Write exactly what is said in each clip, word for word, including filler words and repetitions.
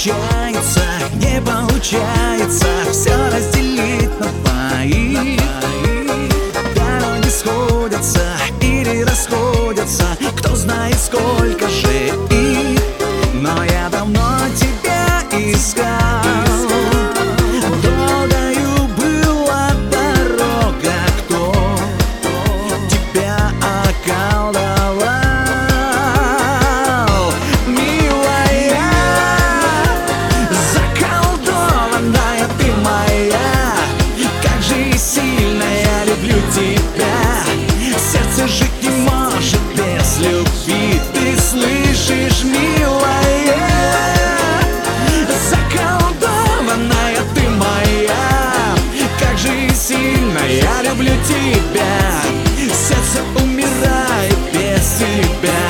получается, не получается все разделить на двоих. Дороги сходятся или расходятся, кто знает сколько же их. Но я давно тебя искал. Долгою была дорога, кто тебя околдовал, милая, заколдованная ты моя. Как же сильно я люблю тебя, сердце жить не может без любви. Ты слышишь, милая, заколдованная ты моя. Как же сильно я люблю тебя, сердце умирает без тебя.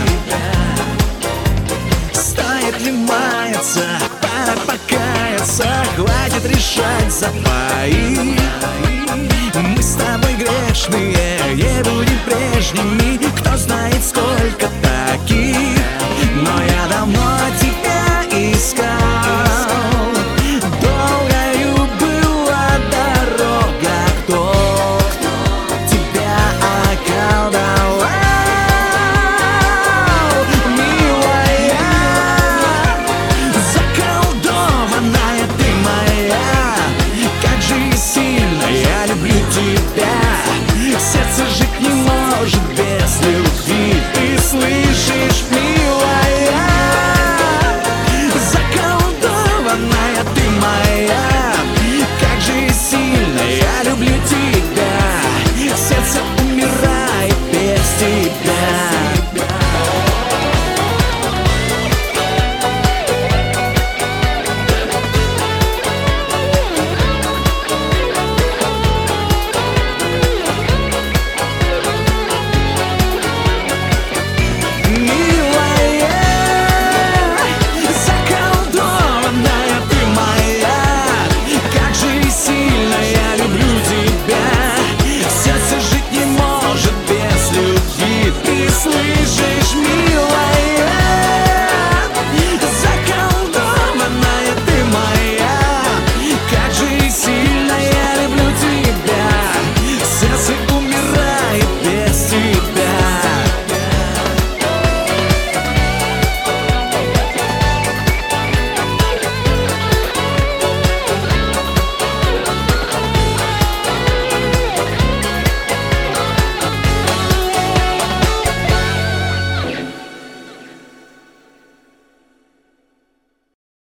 Стоит ли маяться, пора покаяться, хватит решать за двоих. Мы с тобой грешные, не будем прежними, кто знает сколько таких.